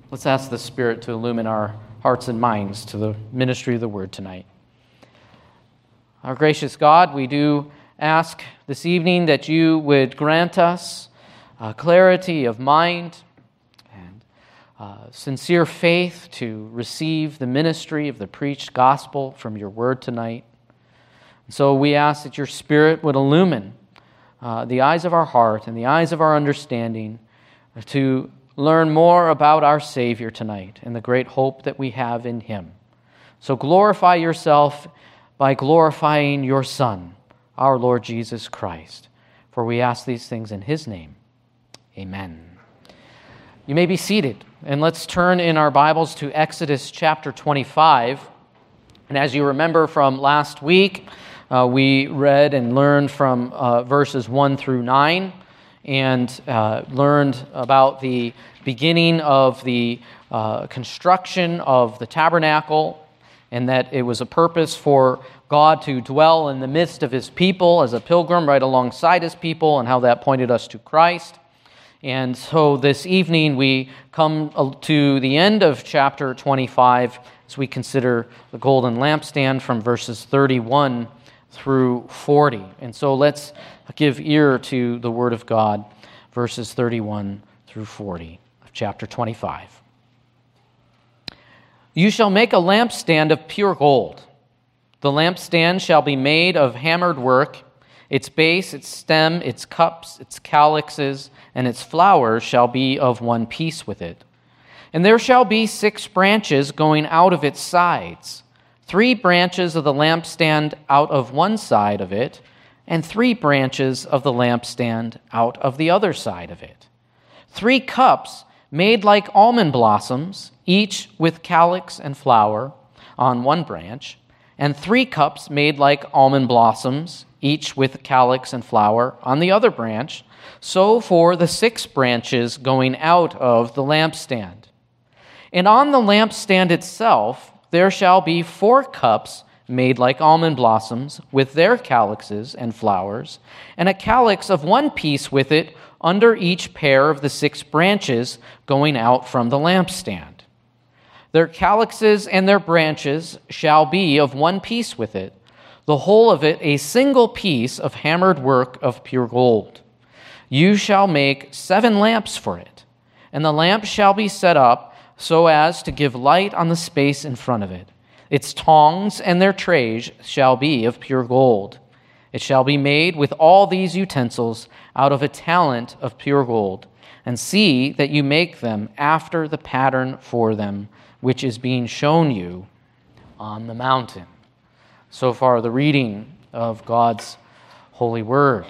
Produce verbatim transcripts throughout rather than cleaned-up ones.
Let's ask the Spirit to illumine our hearts and minds to the ministry of the Word tonight. Our gracious God, we do ask this evening that you would grant us uh, clarity of mind and uh, sincere faith to receive the ministry of the preached gospel from your Word tonight. And so we ask that your Spirit would illumine uh, the eyes of our heart and the eyes of our understanding to learn more about our Savior tonight and the great hope that we have in him. So glorify yourself by glorifying your Son, our Lord Jesus Christ. For we ask these things in his name. Amen. You may be seated, and let's turn in our Bibles to Exodus chapter twenty-five. And as you remember from last week, uh, we read and learned from uh, verses one through nine, and uh, learned about the beginning of the uh, construction of the tabernacle, and that it was a purpose for God to dwell in the midst of his people as a pilgrim right alongside his people, and how that pointed us to Christ. And so this evening we come to the end of chapter twenty-five as we consider the golden lampstand from verses thirty-one through forty. And so let's give ear to the word of God, verses thirty-one through forty of chapter twenty-five. You shall make a lampstand of pure gold. The lampstand shall be made of hammered work. Its base, its stem, its cups, its calyxes, and its flowers shall be of one piece with it. And there shall be six branches going out of its sides, three branches of the lampstand out of one side of it, and three branches of the lampstand out of the other side of it. Three cups made like almond blossoms, each with calyx and flower on one branch, and three cups made like almond blossoms, each with calyx and flower on the other branch, so for the six branches going out of the lampstand. And on the lampstand itself there shall be four cups made like almond blossoms, with their calyxes and flowers, and a calyx of one piece with it under each pair of the six branches going out from the lampstand. Their calyxes and their branches shall be of one piece with it, the whole of it a single piece of hammered work of pure gold. You shall make seven lamps for it, and the lamps shall be set up so as to give light on the space in front of it. Its tongs and their trays shall be of pure gold. It shall be made with all these utensils out of a talent of pure gold, and see that you make them after the pattern for them, which is being shown you on the mountain. So far, the reading of God's holy word.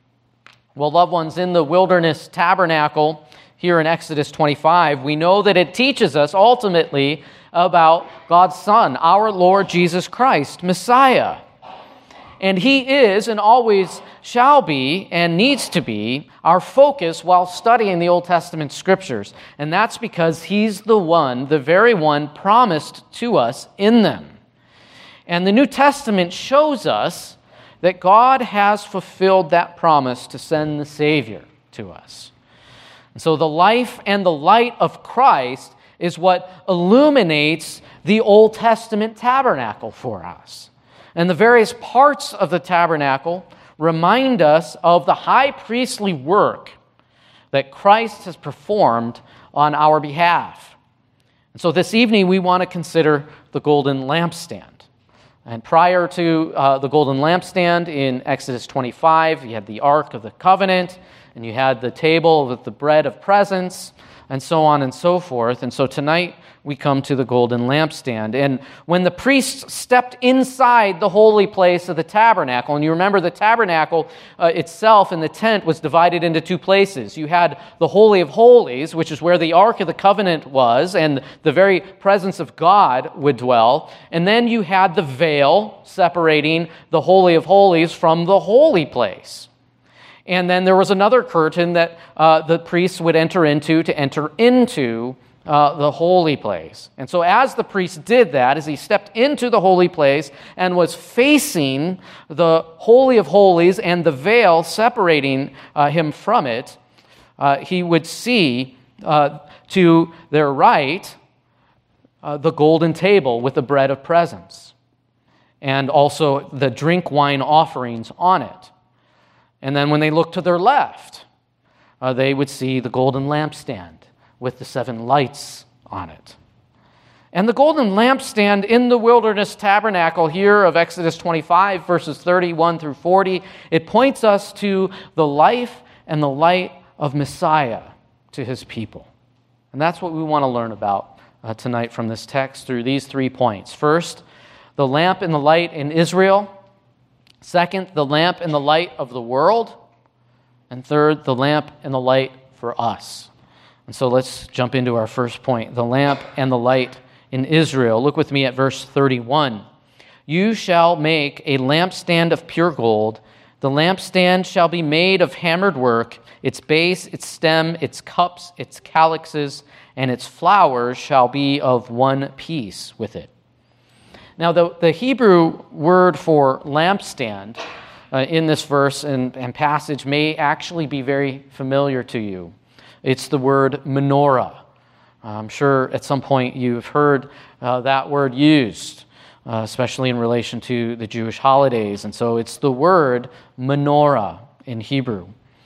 Well, loved ones, in the wilderness tabernacle here in Exodus twenty-five, we know that it teaches us ultimately about God's Son, our Lord Jesus Christ, Messiah. And he is and always shall be and needs to be our focus while studying the Old Testament scriptures. And that's because he's the one, the very one promised to us in them. And the New Testament shows us that God has fulfilled that promise to send the Savior to us. And so the life and the light of Christ is what illuminates the Old Testament tabernacle for us. And the various parts of the tabernacle remind us of the high priestly work that Christ has performed on our behalf. And so this evening we want to consider the golden lampstand. And prior to uh, the golden lampstand in Exodus twenty-five, you had the Ark of the Covenant, and you had the table with the bread of presence, and so on and so forth. And so tonight we come to the golden lampstand. And when the priests stepped inside the holy place of the tabernacle, and you remember the tabernacle uh, itself and the tent was divided into two places. You had the Holy of Holies, which is where the Ark of the Covenant was, and the very presence of God would dwell. And then you had the veil separating the Holy of Holies from the holy place. And then there was another curtain that uh, the priests would enter into to enter into uh, the holy place. And so as the priest did that, as he stepped into the holy place and was facing the Holy of Holies and the veil separating uh, him from it, uh, he would see uh, to their right, uh, the golden table with the bread of presence, and also the drink wine offerings on it. And then when they look to their left, uh, they would see the golden lampstand with the seven lights on it. And the golden lampstand in the wilderness tabernacle here of Exodus twenty-five, verses thirty-one through forty, it points us to the life and the light of Messiah to his people. And that's what we want to learn about uh, tonight from this text through these three points. First, the lamp and the light in Israel. Second, the lamp and the light of the world. And third, the lamp and the light for us. And so let's jump into our first point, the lamp and the light in Israel. Look with me at verse thirty-one. You shall make a lampstand of pure gold. The lampstand shall be made of hammered work. Its base, its stem, its cups, its calyxes, and its flowers shall be of one piece with it. Now, the, the Hebrew word for lampstand uh, in this verse and, and passage may actually be very familiar to you. It's the word menorah. I'm sure at some point you've heard uh, that word used, uh, especially in relation to the Jewish holidays. And so it's the word menorah in Hebrew.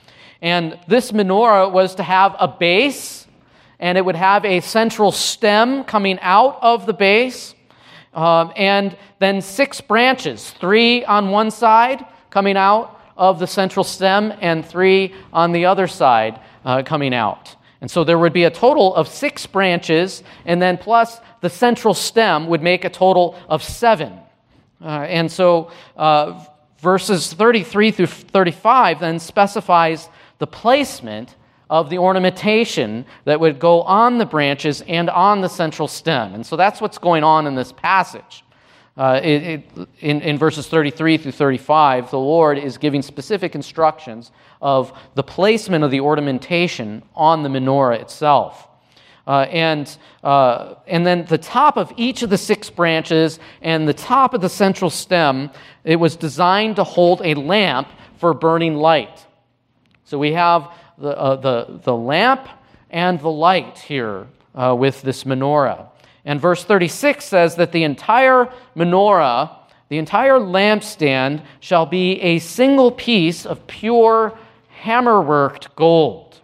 And this menorah was to have a base, and it would have a central stem coming out of the base, um, and then six branches, three on one side coming out of the central stem, and three on the other side uh, coming out. And so there would be a total of six branches, and then plus the central stem would make a total of seven. Uh, and so uh, verses thirty-three through thirty-five then specifies the placement of the ornamentation that would go on the branches and on the central stem. And so that's what's going on in this passage. Uh, it, it, in, in verses thirty-three through thirty-five, the Lord is giving specific instructions of the placement of the ornamentation on the menorah itself. Uh, and, uh, and then the top of each of the six branches and the top of the central stem, it was designed to hold a lamp for burning light. So we have the, uh, the, the lamp and the light here uh, with this menorah. And verse thirty-six says that the entire menorah, the entire lampstand, shall be a single piece of pure hammer-worked gold.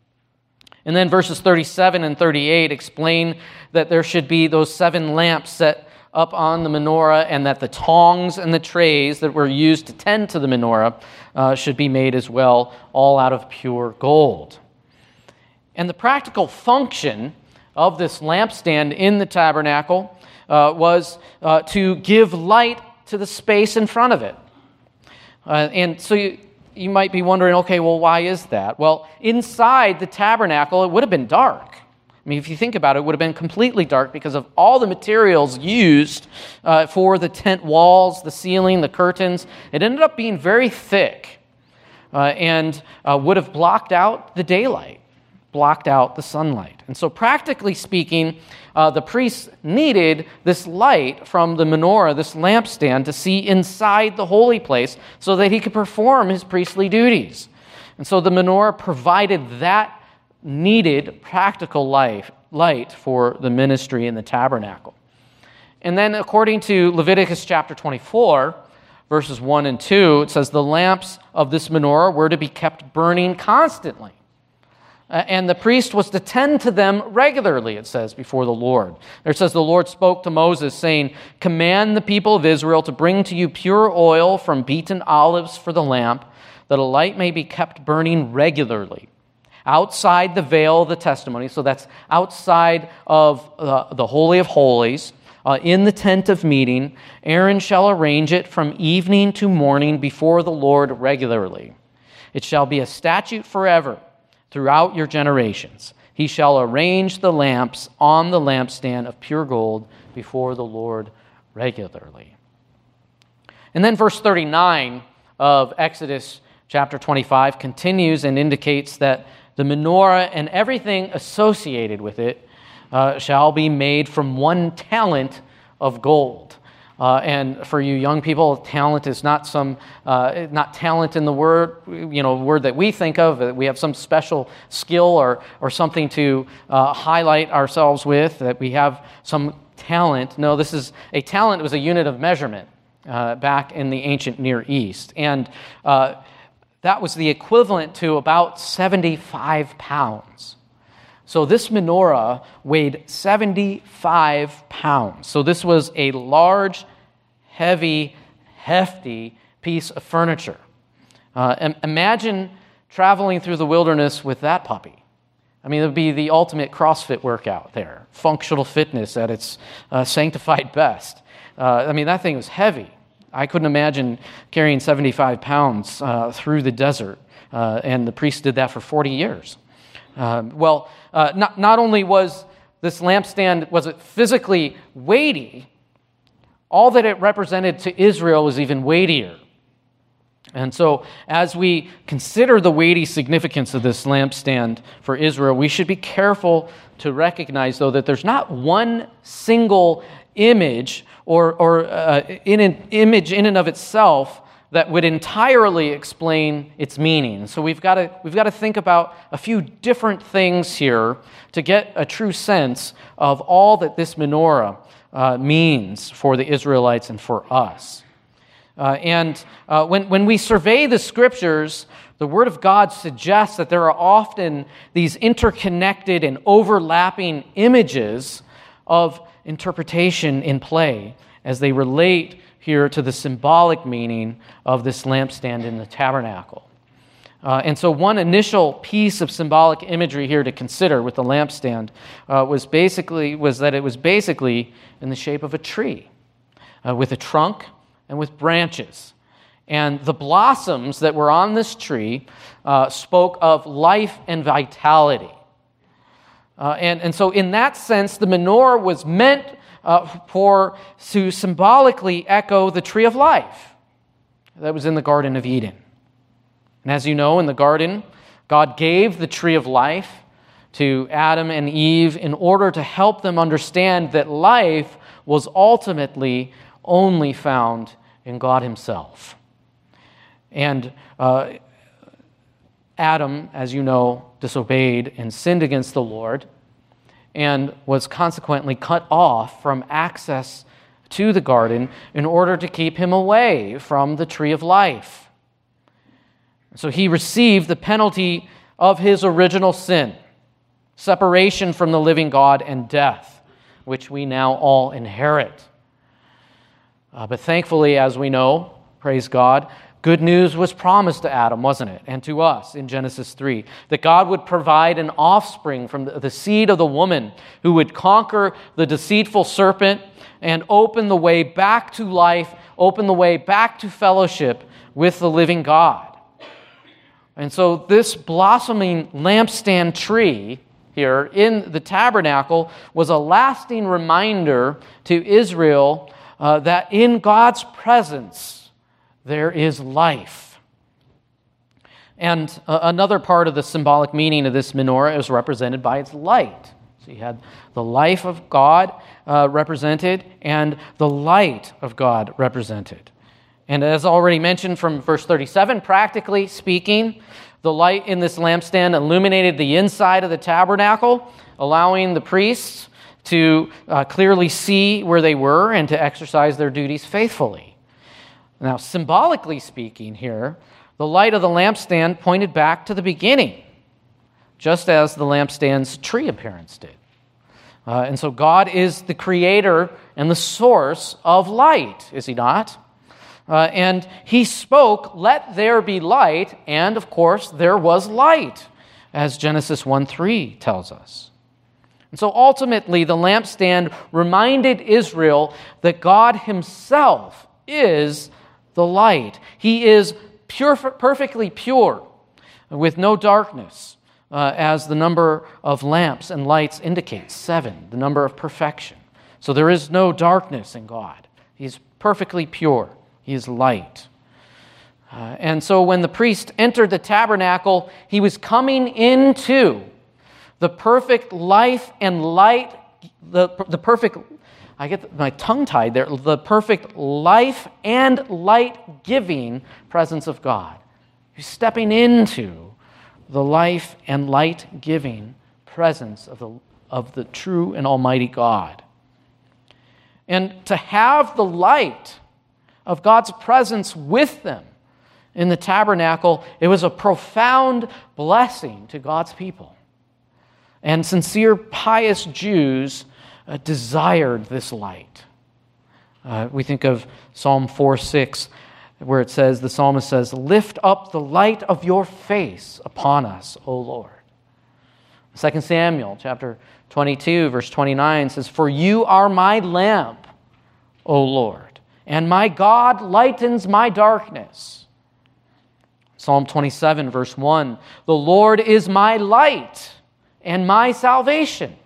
And then verses thirty-seven and thirty-eight explain that there should be those seven lamps set up on the menorah, and that the tongs and the trays that were used to tend to the menorah uh, should be made as well, all out of pure gold. And the practical function of this lampstand in the tabernacle uh, was uh, to give light to the space in front of it. Uh, and so you, you might be wondering, okay, well, why is that? Well, inside the tabernacle, it would have been dark. I mean, if you think about it, it would have been completely dark because of all the materials used uh, for the tent walls, the ceiling, the curtains. It ended up being very thick uh, and uh, would have blocked out the daylight, blocked out the sunlight. And so practically speaking, uh, the priests needed this light from the menorah, this lampstand, to see inside the holy place so that he could perform his priestly duties. And so the menorah provided that needed practical life, light for the ministry in the tabernacle. And then according to Leviticus chapter twenty-four, verses one and two, it says the lamps of this menorah were to be kept burning constantly. Uh, and the priest was to tend to them regularly, it says, before the Lord. There it says the Lord spoke to Moses, saying, "Command the people of Israel to bring to you pure oil from beaten olives for the lamp, that a light may be kept burning regularly outside the veil of the testimony." So that's outside of uh, the Holy of Holies, uh, in the tent of meeting. Aaron shall arrange it from evening to morning before the Lord regularly. It shall be a statute forever throughout your generations. He shall arrange the lamps on the lampstand of pure gold before the Lord regularly. And then verse thirty-nine of Exodus chapter twenty-five continues and indicates that the menorah and everything associated with it uh, shall be made from one talent of gold. Uh, and for you young people, talent is not some, uh, not talent in the word, you know, word that we think of, that we have some special skill or, or something to uh, highlight ourselves with, that we have some talent. No, this is, a talent was a unit of measurement uh, back in the ancient Near East. And uh, that was the equivalent to about seventy-five pounds. So this menorah weighed seventy-five pounds. So this was a large, heavy, hefty piece of furniture. Uh, imagine traveling through the wilderness with that puppy. I mean, it would be the ultimate CrossFit workout there. Functional fitness at its uh, sanctified best. Uh, I mean, that thing was heavy. I couldn't imagine carrying seventy-five pounds uh, through the desert. Uh, and the priest did that for forty years. Uh, well, uh, not, not only was this lampstand, was it physically weighty, all that it represented to Israel was even weightier. And so as we consider the weighty significance of this lampstand for Israel, we should be careful to recognize, though, that there's not one single image or, or uh, in an image in and of itself that would entirely explain its meaning. So we've got to we've got to think about a few different things here to get a true sense of all that this menorah uh, means for the Israelites and for us. Uh, and uh, when when we survey the Scriptures, the Word of God suggests that there are often these interconnected and overlapping images of interpretation in play as they relate here to the symbolic meaning of this lampstand in the tabernacle. Uh, and so one initial piece of symbolic imagery here to consider with the lampstand uh, was basically was that it was basically in the shape of a tree, uh, with a trunk and with branches. And the blossoms that were on this tree uh, spoke of life and vitality. Uh, and, and so in that sense, the menorah was meant Uh, for to symbolically echo the tree of life that was in the Garden of Eden. And as you know, in the garden, God gave the tree of life to Adam and Eve in order to help them understand that life was ultimately only found in God Himself. And uh, Adam, as you know, disobeyed and sinned against the Lord, and was consequently cut off from access to the garden in order to keep him away from the tree of life. So he received the penalty of his original sin, separation from the living God and death, which we now all inherit. Uh, but thankfully, as we know, praise God, good news was promised to Adam, wasn't it? And to us in Genesis three, that God would provide an offspring from the seed of the woman who would conquer the deceitful serpent and open the way back to life, open the way back to fellowship with the living God. And so this blossoming lampstand tree here in the tabernacle was a lasting reminder to Israel uh, that in God's presence, there is life. And uh, another part of the symbolic meaning of this menorah is represented by its light. So you had the life of God uh, represented and the light of God represented. And as already mentioned from verse thirty-seven, practically speaking, the light in this lampstand illuminated the inside of the tabernacle, allowing the priests to uh, clearly see where they were and to exercise their duties faithfully. Now, symbolically speaking here, the light of the lampstand pointed back to the beginning, just as the lampstand's tree appearance did. Uh, and so God is the creator and the source of light, is He not? Uh, and He spoke, "Let there be light," and of course there was light, as Genesis one three tells us. And so ultimately the lampstand reminded Israel that God Himself is the light. He is pure, perfectly pure, with no darkness, uh, as the number of lamps and lights indicates, seven, the number of perfection. So there is no darkness in God. He's perfectly pure. He is light. Uh, and so when the priest entered the tabernacle, he was coming into the perfect life and light the, the perfect, I get my tongue tied there, the perfect life and light-giving presence of God. You're stepping into the life and light-giving presence of the, of the true and almighty God. And to have the light of God's presence with them in the tabernacle, it was a profound blessing to God's people. And sincere, pious Jews uh, desired this light. Uh, we think of Psalm four six, where it says, the psalmist says, "Lift up the light of your face upon us, O Lord." Second Samuel chapter twenty-two, verse twenty-nine says, "For you are my lamp, O Lord, and my God lightens my darkness." Psalm twenty-seven, verse one, "The Lord is my light and my salvation."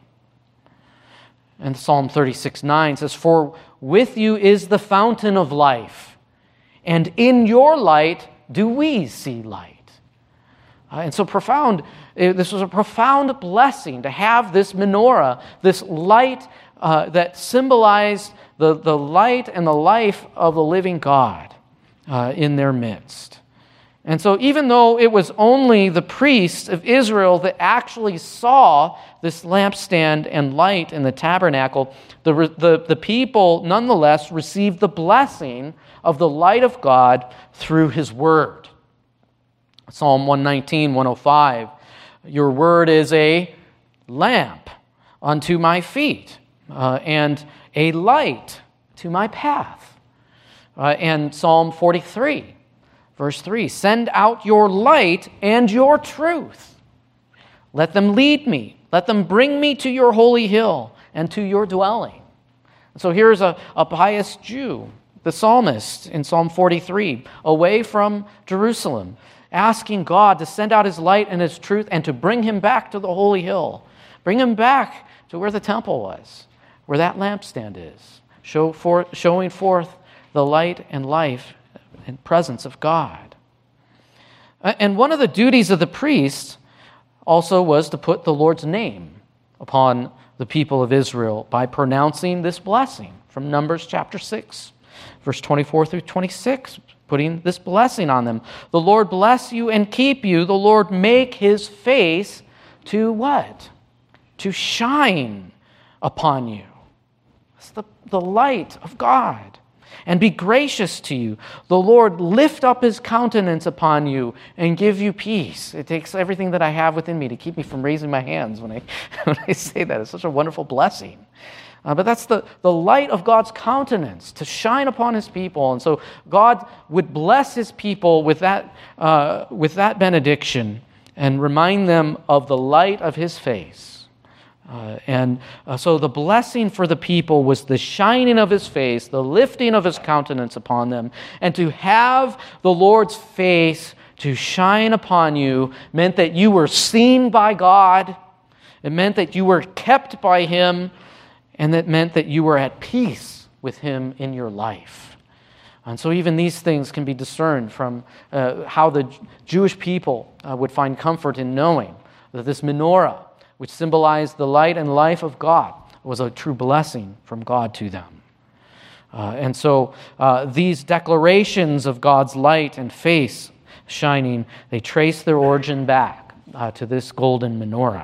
And Psalm thirty-six, nine says, "For with you is the fountain of life, and in your light do we see light." Uh, and so profound, it, this was a profound blessing to have this menorah, this light uh, that symbolized the, the light and the life of the living God uh, in their midst. And so even though it was only the priests of Israel that actually saw this lampstand and light in the tabernacle, the, the, the people nonetheless received the blessing of the light of God through His Word. Psalm one nineteen, one oh five, "Your word is a lamp unto my feet, uh, and a light to my path." Uh, and Psalm forty-three, verse three, "Send out your light and your truth. Let them lead me. Let them bring me to your holy hill and to your dwelling." So here's a, a pious Jew, the psalmist in Psalm forty-three, away from Jerusalem, asking God to send out His light and His truth and to bring him back to the holy hill. Bring him back to where the temple was, where that lampstand is, show for, showing forth the light and life and presence of God. And one of the duties of the priest also was to put the Lord's name upon the people of Israel by pronouncing this blessing from Numbers chapter six, verse twenty-four through twenty-six, putting this blessing on them. "The Lord bless you and keep you. The Lord make His face to" what? "To shine upon you." It's the, the light of God. "And be gracious to you. The Lord lift up His countenance upon you and give you peace." It takes everything that I have within me to keep me from raising my hands when I, when I say that. It's such a wonderful blessing. Uh, but that's the, the light of God's countenance to shine upon His people. And so God would bless His people with that, uh, with that benediction and remind them of the light of His face. Uh, and uh, so the blessing for the people was the shining of His face, the lifting of His countenance upon them. And to have the Lord's face to shine upon you meant that you were seen by God. It meant that you were kept by Him. And that meant that you were at peace with Him in your life. And so even these things can be discerned from uh, how the Jewish people uh, would find comfort in knowing that this menorah, which symbolized the light and life of God, was a true blessing from God to them. Uh, and so uh, these declarations of God's light and face shining, they trace their origin back uh, to this golden menorah.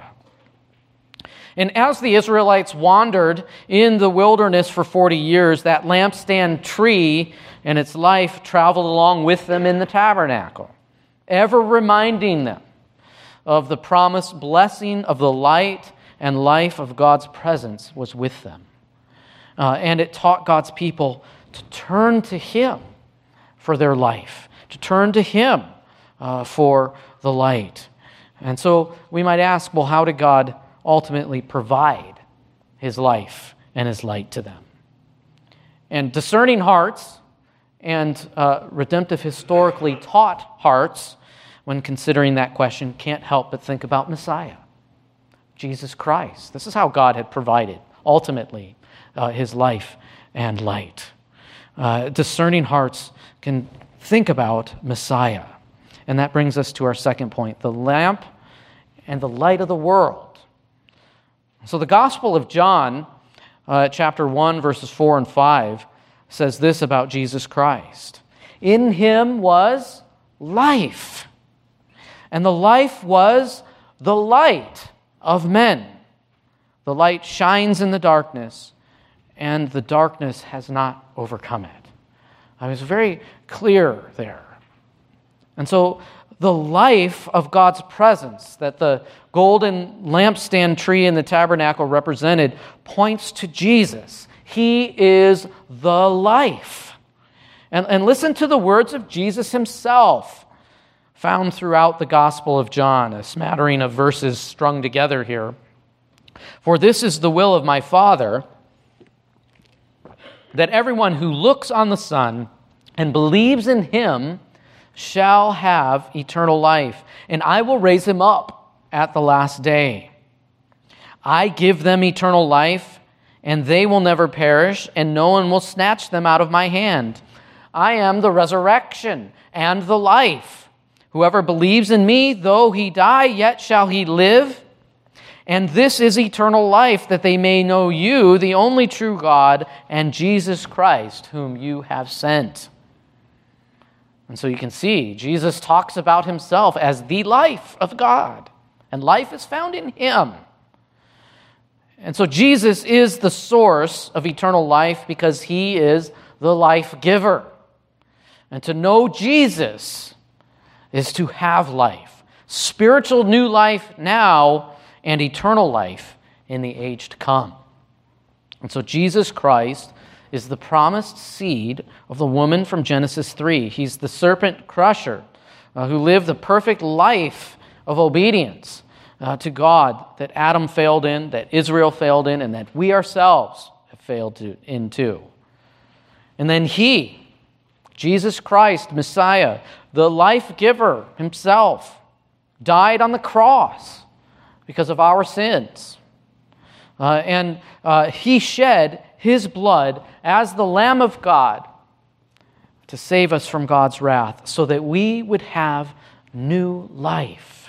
And as the Israelites wandered in the wilderness for forty years, that lampstand tree and its life traveled along with them in the tabernacle, ever reminding them of the promised blessing of the light and life of God's presence was with them. Uh, and it taught God's people to turn to Him for their life, to turn to Him uh, for the light. And so we might ask, well, how did God ultimately provide His life and His light to them? And discerning hearts and uh, redemptive historically taught hearts, when considering that question, can't help but think about Messiah, Jesus Christ. This is how God had provided, ultimately, uh, His life and light. Uh, discerning hearts can think about Messiah. And that brings us to our second point, the lamp and the light of the world. So the Gospel of John, uh, chapter one, verses four and five, says this about Jesus Christ. In him was life, and the life was the light of men. The light shines in the darkness, and the darkness has not overcome it. I was very clear there. And so the life of God's presence that the golden lampstand tree in the tabernacle represented points to Jesus. He is the life. And, and listen to the words of Jesus himself, found throughout the Gospel of John, a smattering of verses strung together here. For this is the will of my Father, that everyone who looks on the Son and believes in him shall have eternal life, and I will raise him up at the last day. I give them eternal life, and they will never perish, and no one will snatch them out of my hand. I am the resurrection and the life. Whoever believes in me, though he die, yet shall he live. And this is eternal life, that they may know you, the only true God, and Jesus Christ, whom you have sent. And so you can see, Jesus talks about himself as the life of God, and life is found in him. And so Jesus is the source of eternal life because he is the life giver. And to know Jesus is to have life, spiritual new life now, and eternal life in the age to come. And so Jesus Christ is the promised seed of the woman from Genesis three. He's the serpent crusher uh, who lived the perfect life of obedience uh, to God that Adam failed in, that Israel failed in, and that we ourselves have failed to, in too. And then he, Jesus Christ, Messiah, the life giver himself, died on the cross because of our sins. Uh, and uh, he shed his blood as the Lamb of God to save us from God's wrath so that we would have new life.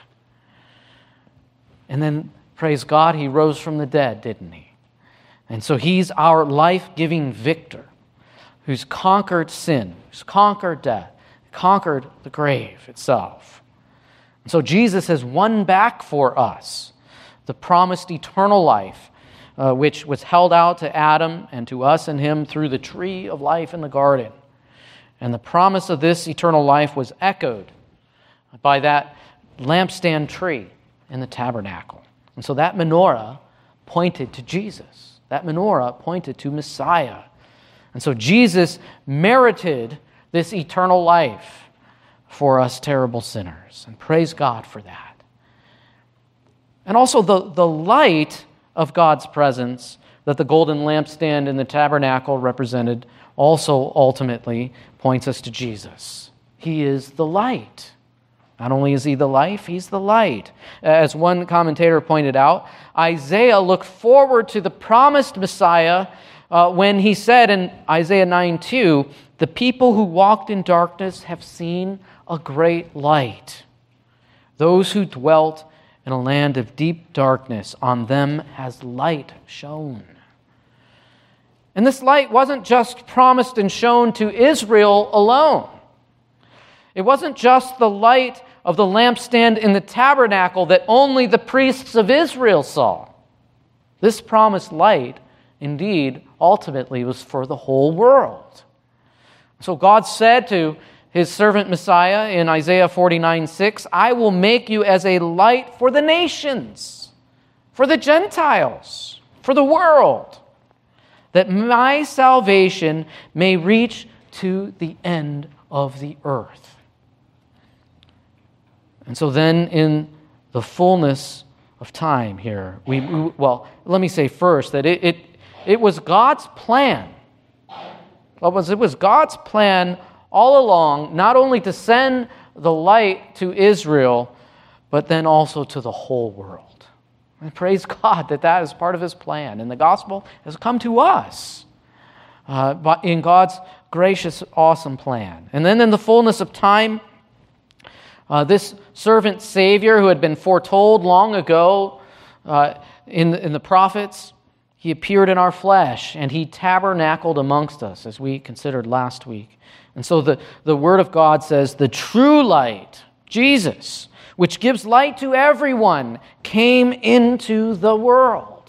And then, praise God, he rose from the dead, didn't he? And so he's our life-giving victor who's conquered sin, who's conquered death, conquered the grave itself. And so Jesus has won back for us the promised eternal life, uh, which was held out to Adam and to us and him through the tree of life in the garden. And the promise of this eternal life was echoed by that lampstand tree in the tabernacle. And so that menorah pointed to Jesus. That menorah pointed to Messiah. And so Jesus merited this eternal life for us terrible sinners. And praise God for that. And also the, the light of God's presence that the golden lampstand in the tabernacle represented also ultimately points us to Jesus. He is the light. Not only is he the life, he's the light. As one commentator pointed out, Isaiah looked forward to the promised Messiah uh, when he said in Isaiah nine two, the people who walked in darkness have seen a great light. Those who dwelt in a land of deep darkness, on them has light shone. And this light wasn't just promised and shown to Israel alone. It wasn't just the light of the lampstand in the tabernacle that only the priests of Israel saw. This promised light, indeed, ultimately was for the whole world. So God said to his servant Messiah in Isaiah forty-nine six, I will make you as a light for the nations, for the Gentiles, for the world, that my salvation may reach to the end of the earth. And so then in the fullness of time here, we, we well, let me say first that it, it, it was God's plan. It was, it was God's plan all along, not only to send the light to Israel, but then also to the whole world. And praise God that that is part of his plan. And the gospel has come to us uh, in God's gracious, awesome plan. And then in the fullness of time, uh, this servant Savior who had been foretold long ago uh, in, the, in the prophets, he appeared in our flesh, and he tabernacled amongst us, as we considered last week. And so the, the Word of God says, the true light, Jesus, which gives light to everyone, came into the world.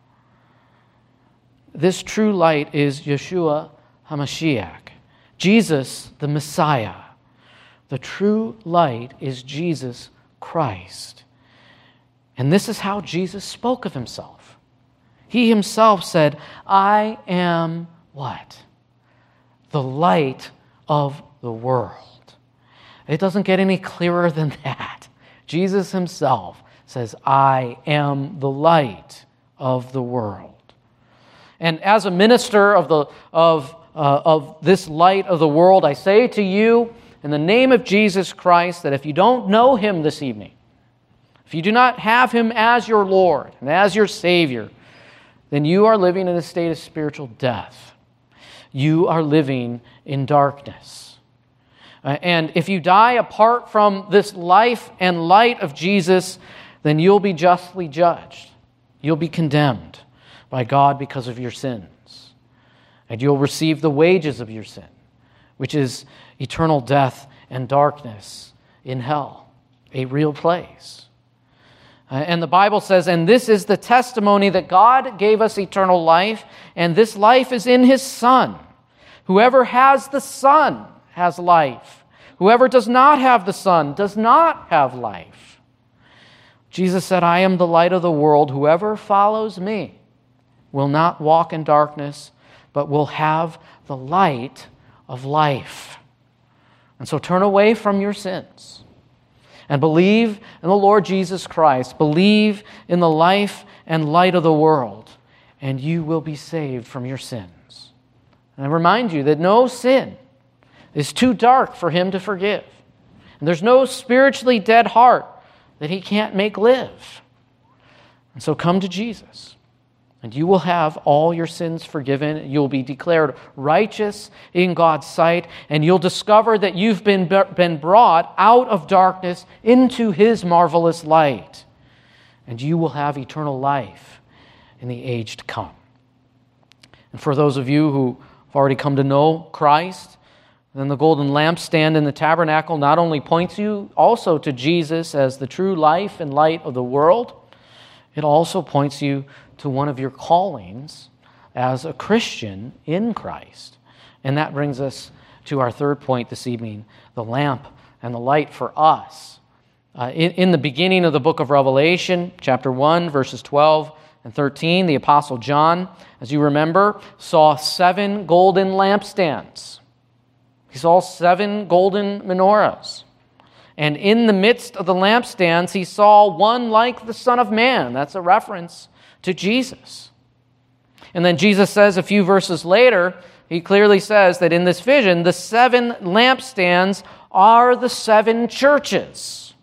This true light is Yeshua HaMashiach, Jesus the Messiah. The true light is Jesus Christ. And this is how Jesus spoke of himself. He himself said, I am what? The light of the world. It doesn't get any clearer than that. Jesus himself says, I am the light of the world. And as a minister of the of uh, of this light of the world, I say to you, in the name of Jesus Christ, that if you don't know him this evening, if you do not have him as your Lord and as your Savior, then you are living in a state of spiritual death. You are living in darkness. Uh, and if you die apart from this life and light of Jesus, then you'll be justly judged. You'll be condemned by God because of your sins. And you'll receive the wages of your sin, which is eternal death and darkness in hell, a real place. Uh, and the Bible says, and this is the testimony that God gave us eternal life, and this life is in his Son. Whoever has the Son has life. Whoever does not have the Son does not have life. Jesus said, I am the light of the world. Whoever follows me will not walk in darkness, but will have the light of life. And so turn away from your sins and believe in the Lord Jesus Christ. Believe in the life and light of the world, and you will be saved from your sins. And I remind you that no sin is too dark for him to forgive. And there's no spiritually dead heart that he can't make live. And so come to Jesus, and you will have all your sins forgiven. You'll be declared righteous in God's sight, and you'll discover that you've been, been brought out of darkness into his marvelous light. And you will have eternal life in the age to come. And for those of you who have already come to know Christ, then the golden lampstand in the tabernacle not only points you also to Jesus as the true life and light of the world, it also points you to one of your callings as a Christian in Christ. And that brings us to our third point this evening, the lamp and the light for us. Uh, in, in the beginning of the book of Revelation, chapter one, verses twelve and thirteen, the Apostle John, as you remember, saw seven golden lampstands. He saw seven golden menorahs. And in the midst of the lampstands, he saw one like the Son of Man. That's a reference to Jesus. And then Jesus says a few verses later, he clearly says that in this vision, the seven lampstands are the seven churches.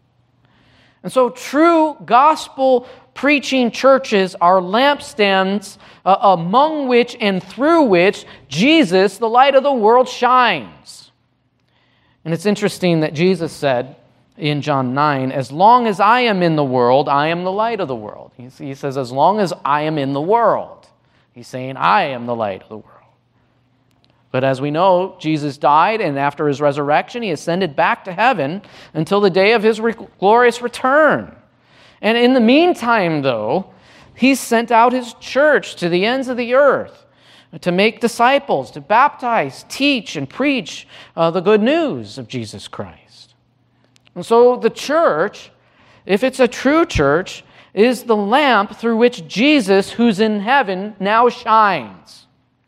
And so true gospel preaching churches are lampstands uh, among which and through which Jesus, the light of the world, shines. And it's interesting that Jesus said in John nine, as long as I am in the world, I am the light of the world. He, he says, as long as I am in the world. He's saying, I am the light of the world. But as we know, Jesus died, and after his resurrection, he ascended back to heaven until the day of his re- glorious return. And in the meantime, though, he sent out his church to the ends of the earth to make disciples, to baptize, teach, and preach uh, the good news of Jesus Christ. And so the church, if it's a true church, is the lamp through which Jesus, who's in heaven, now shines.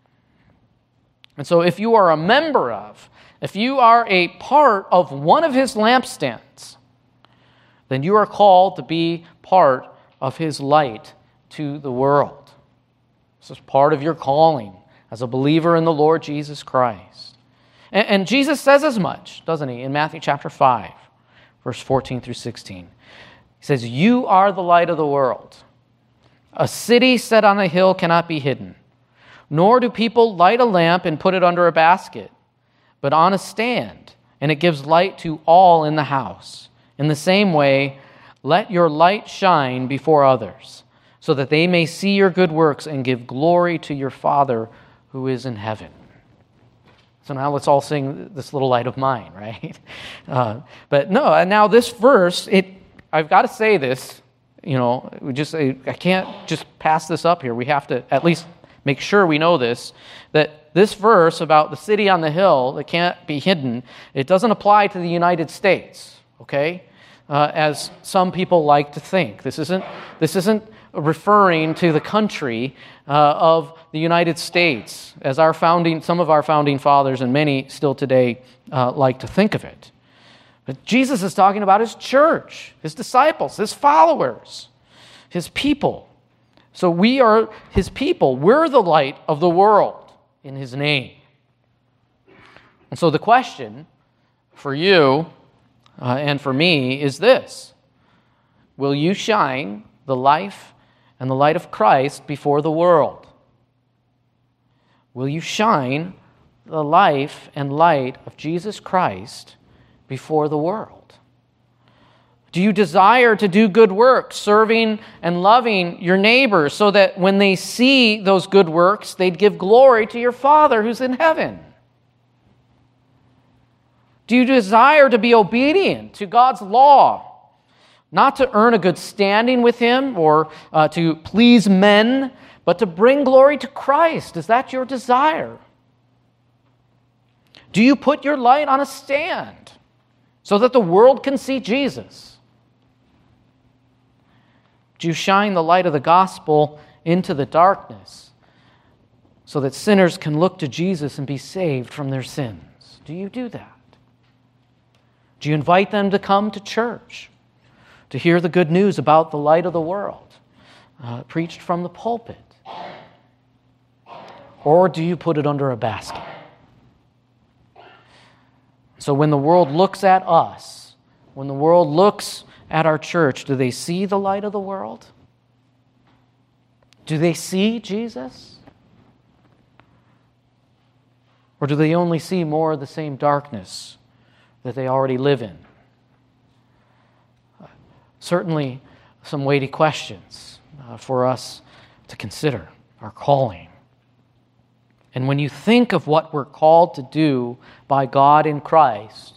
And so if you are a member of, if you are a part of one of his lampstands, then you are called to be part of his light to the world. This is part of your calling as a believer in the Lord Jesus Christ. And, and Jesus says as much, doesn't he, in Matthew chapter five, verse fourteen through sixteen. He says, you are the light of the world. A city set on a hill cannot be hidden. Nor do people light a lamp and put it under a basket, but on a stand, and it gives light to all in the house. In the same way, let your light shine before others, so that they may see your good works and give glory to your Father who is in heaven. So now let's all sing This Little Light of Mine, right? Uh, but no, and now this verse, it I've got to say this, you know, we just I can't just pass this up here. We have to at least make sure we know this, that this verse about the city on the hill that can't be hidden, it doesn't apply to the United States, okay? Uh, as some people like to think. This isn't, this isn't referring to the country uh, of the United States, as our founding, some of our founding fathers and many still today uh, like to think of it. But Jesus is talking about his church, his disciples, his followers, his people. So we are his people. We're the light of the world in his name. And so the question for you uh, and for me is this: will you shine the life and the light of Christ before the world? Will you shine the life and light of Jesus Christ before the world? Do you desire to do good works, serving and loving your neighbors, so that when they see those good works, they'd give glory to your Father who's in heaven? Do you desire to be obedient to God's law, not to earn a good standing with him or uh, to please men, but to bring glory to Christ? Is that your desire? Do you put your light on a stand so that the world can see Jesus? Do you shine the light of the gospel into the darkness so that sinners can look to Jesus and be saved from their sins? Do you do that? Do you invite them to come to church, to hear the good news about the light of the world, uh, preached from the pulpit? Or do you put it under a basket? So when the world looks at us, when the world looks at our church, do they see the light of the world? Do they see Jesus? Or do they only see more of the same darkness that they already live in? Certainly some weighty questions uh, for us to consider, our calling. And when you think of what we're called to do by God in Christ,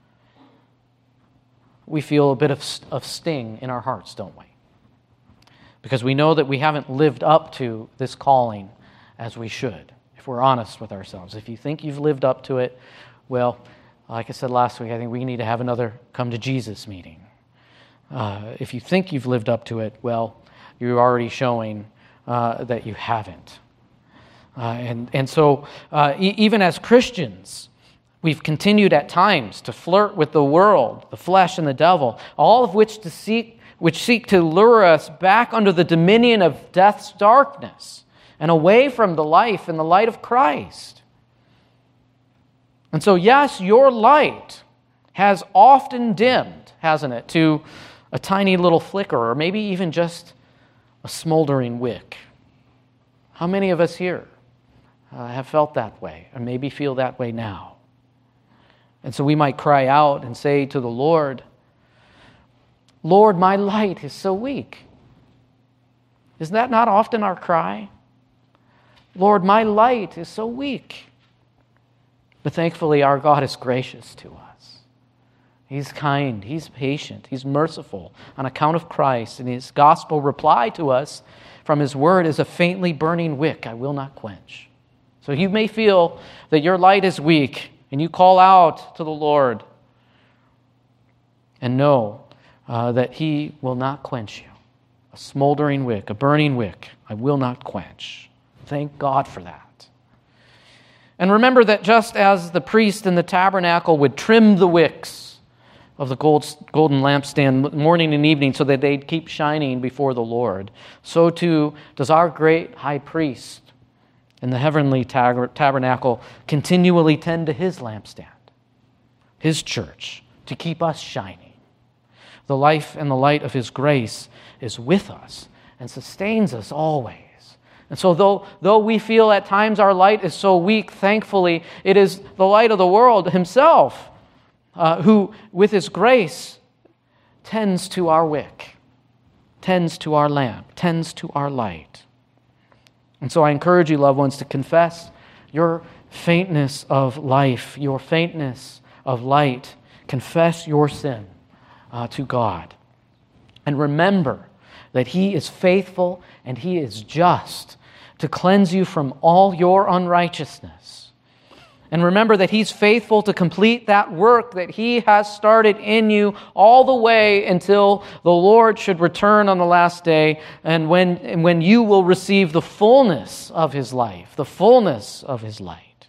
we feel a bit of, of sting in our hearts, don't we? Because we know that we haven't lived up to this calling as we should, if we're honest with ourselves. If you think you've lived up to it, well, like I said last week, I think we need to have another Come to Jesus meeting. Uh, if you think you've lived up to it, well, you're already showing uh, that you haven't. Uh, and, and so uh, e- even as Christians, we've continued at times to flirt with the world, the flesh, and the devil, all of which to seek, which seek to lure us back under the dominion of death's darkness and away from the life and the light of Christ. And so, yes, your light has often dimmed, hasn't it, to a tiny little flicker or maybe even just a smoldering wick. How many of us here uh, have felt that way or maybe feel that way now? And so we might cry out and say to the Lord, Lord, my light is so weak. Is that not often our cry? Lord, my light is so weak. But thankfully, our God is gracious to us. He's kind, He's patient, He's merciful on account of Christ, and His gospel reply to us from His word is a faintly burning wick I will not quench. So you may feel that your light is weak, and you call out to the Lord, and know uh, that He will not quench you. A smoldering wick, a burning wick, I will not quench. Thank God for that. And remember that just as the priest in the tabernacle would trim the wicks of the gold, golden lampstand morning and evening so that they'd keep shining before the Lord, so too does our great high priest in the heavenly tab- tabernacle continually tend to his lampstand, his church, to keep us shining. The life and the light of his grace is with us and sustains us always. And so though, though we feel at times our light is so weak, thankfully it is the light of the world himself uh, who, with his grace, tends to our wick, tends to our lamp, tends to our light. And so I encourage you, loved ones, to confess your faintness of life, your faintness of light. Confess your sin uh, to God. And remember that He is faithful and He is just to cleanse you from all your unrighteousness. And remember that He's faithful to complete that work that He has started in you all the way until the Lord should return on the last day, and when, and when you will receive the fullness of His life, the fullness of His light.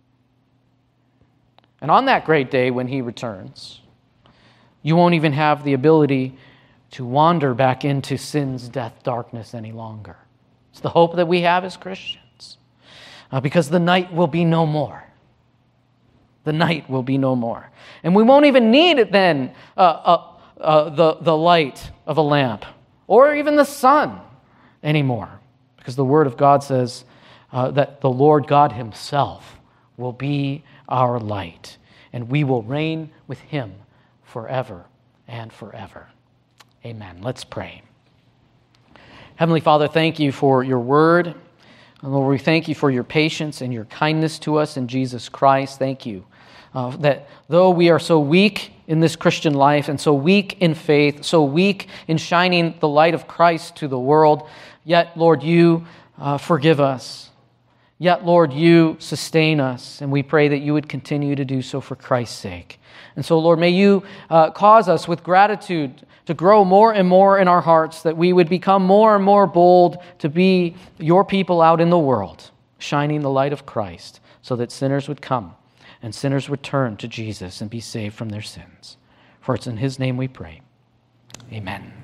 And on that great day when He returns, you won't even have the ability to wander back into sin's death, darkness any longer. It's the hope that we have as Christians, uh, because the night will be no more. The night will be no more. And we won't even need it then, uh, uh, uh, the, the light of a lamp or even the sun anymore, because the Word of God says uh, that the Lord God Himself will be our light, and we will reign with Him forever and forever. Amen. Let's pray. Heavenly Father, thank You for Your Word. And Lord, we thank You for Your patience and Your kindness to us in Jesus Christ. Thank You uh, that though we are so weak in this Christian life and so weak in faith, so weak in shining the light of Christ to the world, yet, Lord, You uh, forgive us. Yet, Lord, You sustain us, and we pray that You would continue to do so for Christ's sake. And so, Lord, may You uh, cause us with gratitude to grow more and more in our hearts, that we would become more and more bold to be Your people out in the world, shining the light of Christ, so that sinners would come and sinners would turn to Jesus and be saved from their sins. For it's in His name we pray. Amen.